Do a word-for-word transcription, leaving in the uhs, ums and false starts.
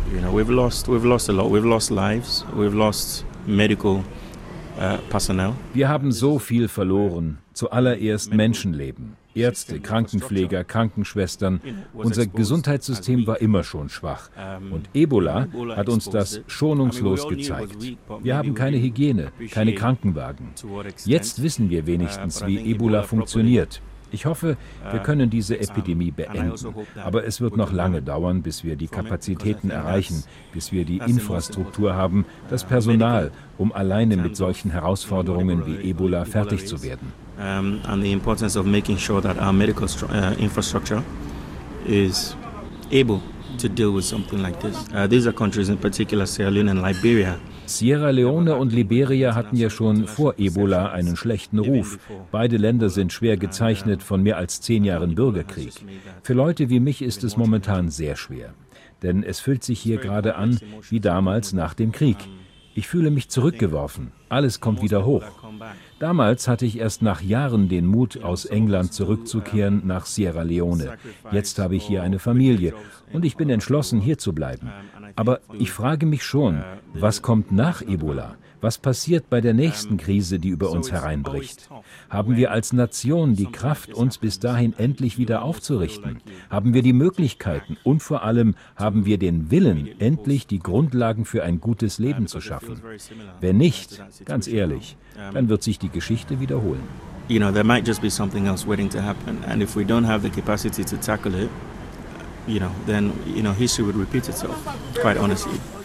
You know, we've lost, we've lost a lot. We've lost lives. We've lost medical uh, personnel. Wir haben so viel verloren. Zuallererst Menschenleben. Ärzte, Krankenpfleger, Krankenschwestern. Unser Gesundheitssystem war immer schon schwach. Und Ebola hat uns das schonungslos gezeigt. Wir haben keine Hygiene, keine Krankenwagen. Jetzt wissen wir wenigstens, wie Ebola funktioniert. Ich hoffe, wir können diese Epidemie beenden. Aber es wird noch lange dauern, bis wir die Kapazitäten erreichen, bis wir die Infrastruktur haben, das Personal, um alleine mit solchen Herausforderungen wie Ebola fertig zu werden. Um, and the importance of making sure that our medical uh, infrastructure is able to deal with something like this. Uh, these are countries, in particular Sierra Leone and Liberia. Sierra Leone und Liberia hatten ja schon vor Ebola einen schlechten Ruf. Beide Länder sind schwer gezeichnet von mehr als zehn Jahren Bürgerkrieg. Für Leute wie mich ist es momentan sehr schwer. Denn es fühlt sich hier gerade an wie damals nach dem Krieg. Ich fühle mich zurückgeworfen. Alles kommt wieder hoch. Damals hatte ich erst nach Jahren den Mut, aus England zurückzukehren nach Sierra Leone. Jetzt habe ich hier eine Familie und ich bin entschlossen, hier zu bleiben. Aber ich frage mich schon, was kommt nach Ebola? Was passiert bei der nächsten Krise, die über uns hereinbricht? Haben wir als Nation die Kraft, uns bis dahin endlich wieder aufzurichten? Haben wir die Möglichkeiten und vor allem haben wir den Willen, endlich die Grundlagen für ein gutes Leben zu schaffen? Wenn nicht, ganz ehrlich, dann wird sich die Geschichte wiederholen. You know, there might just be something else waiting to happen, and if we don't have the capacity to tackle it, you know, then, you know, history would repeat itself, quite honestly.